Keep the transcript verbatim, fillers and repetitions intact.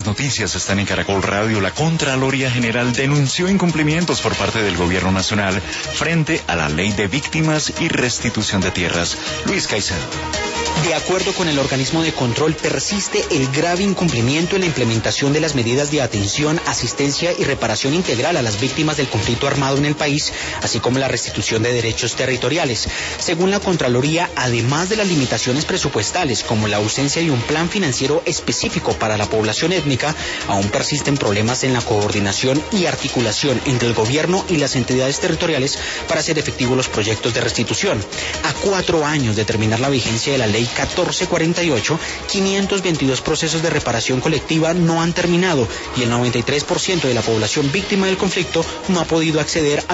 noticias están en Caracol Radio. La Contraloría General denunció incumplimientos por parte del Gobierno Nacional frente a la Ley de Víctimas y Restitución de Tierras. Luis Caicedo. De acuerdo con el organismo de control, persiste el grave incumplimiento en la implementación de las medidas de atención, asistencia y reparación integral a las víctimas del conflicto armado en el país, así como la restitución de derechos territoriales. Según la Contraloría, además de las limitaciones presupuestales, como la ausencia de un plan financiero específico para la población étnica, aún persisten problemas en la coordinación y articulación entre el gobierno y las entidades territoriales para hacer efectivos los proyectos de restitución. A cuatro años de terminar la vigencia de la ley catorce cuarenta y ocho, quinientos veintidós procesos de reparación colectiva no han terminado y el noventa y tres por ciento de la población víctima del conflicto no ha podido acceder a